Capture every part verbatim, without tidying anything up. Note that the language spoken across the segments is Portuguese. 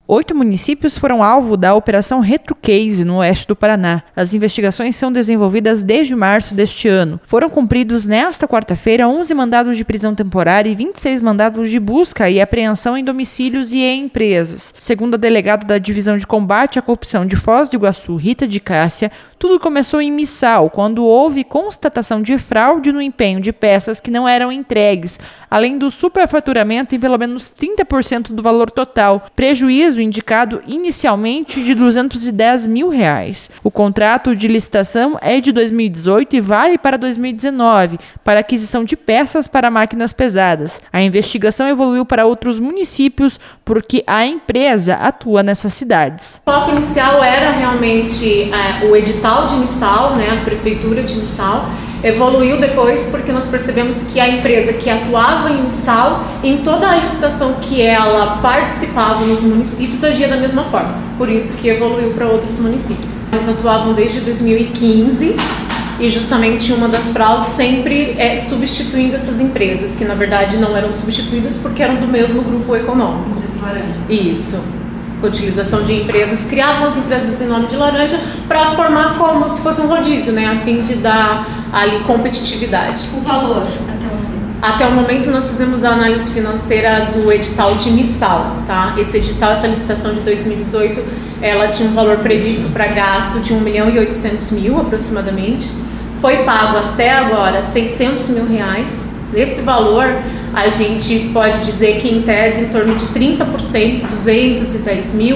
Oito municípios foram alvo da Operação Retrucase no oeste do Paraná. As investigações são desenvolvidas desde março deste ano. Foram cumpridos nesta quarta-feira onze mandados de prisão temporária e vinte e seis mandados de busca e apreensão em domicílios e em empresas. Segundo a delegada da Divisão de Combate à Corrupção de Foz do Iguaçu, Rita de Cássia, tudo começou em Missal, quando houve constatação de fraude no empenho de peças que não eram entregues, além do superfaturamento em pelo menos trinta por cento do valor total, prejuízo indicado inicialmente de duzentos e dez mil reais. O contrato de licitação é de dois mil e dezoito e vale para dois mil e dezenove, para aquisição de peças para máquinas pesadas. A investigação evoluiu para outros municípios porque a empresa atua nessas cidades. O foco inicial era realmente é, o edital de Missal, né, a prefeitura de Missal. Evoluiu depois porque nós percebemos que a empresa que atuava em Missal, em toda a licitação que ela participava nos municípios, agia da mesma forma. Por isso que evoluiu para outros municípios. Eles atuavam desde dois mil e quinze e justamente uma das fraudes sempre é substituindo essas empresas, que na verdade não eram substituídas porque eram do mesmo grupo econômico. Empresa laranja. Isso. Utilização de empresas, criavam as empresas em nome de laranja para formar como se fosse um rodízio, né, a fim de dar ali competitividade. O valor até o momento? Até o momento nós fizemos a análise financeira do edital de Missal, tá? Esse edital, essa licitação de dois mil e dezoito, ela tinha um valor previsto para gasto de um milhão e oitocentos mil aproximadamente. Foi pago até agora seiscentos mil reais. Nesse valor, a gente pode dizer que, em tese, em torno de trinta por cento, duzentos e dez mil,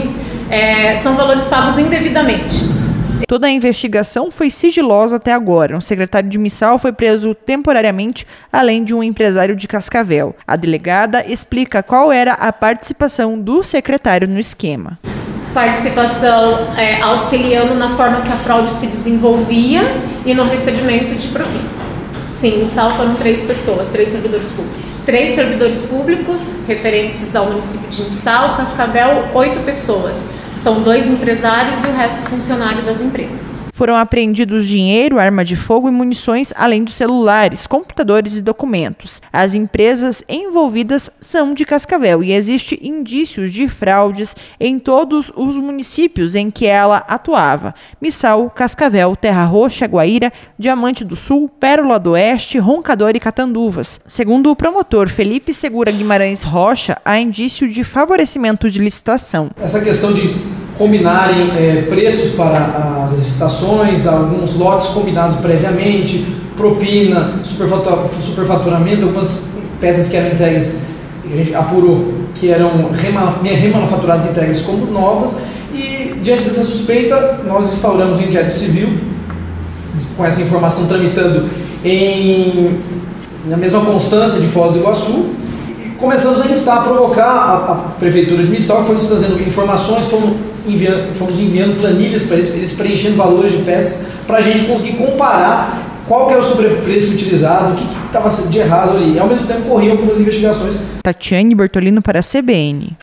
é, são valores pagos indevidamente. Toda a investigação foi sigilosa até agora. Um secretário de Missal foi preso temporariamente, além de um empresário de Cascavel. A delegada explica qual era a participação do secretário no esquema. Participação é, auxiliando na forma que a fraude se desenvolvia e no recebimento de propina. Sim, em Missal foram três pessoas, três servidores públicos. Três servidores públicos referentes ao município de Missal, Cascavel, oito pessoas. São dois empresários e o resto funcionário das empresas. Foram apreendidos dinheiro, arma de fogo e munições, além dos celulares, computadores e documentos. As empresas envolvidas são de Cascavel e existem indícios de fraudes em todos os municípios em que ela atuava: Missal, Cascavel, Terra Roxa, Guaíra, Diamante do Sul, Pérola do Oeste, Roncador e Catanduvas. Segundo o promotor Felipe Segura Guimarães Rocha, há indício de favorecimento de licitação. Essa questão de combinarem é, preços para as licitações, alguns lotes combinados previamente, propina, superfatura, superfaturamento, algumas peças que eram entregues, a gente apurou, que eram remanufaturadas e entregues como novas, e diante dessa suspeita nós instauramos um inquérito civil, com essa informação tramitando em, na mesma constância de Foz do Iguaçu. Começamos a instar, a provocar a, a Prefeitura de Missal, que foi nos trazendo informações, fomos enviando, fomos enviando planilhas para eles, eles preenchendo valores de peças, para a gente conseguir comparar qual que era o sobrepreço utilizado, o que estava de errado ali. E ao mesmo tempo corriam algumas investigações. Tatiane Bertolino para a C B N.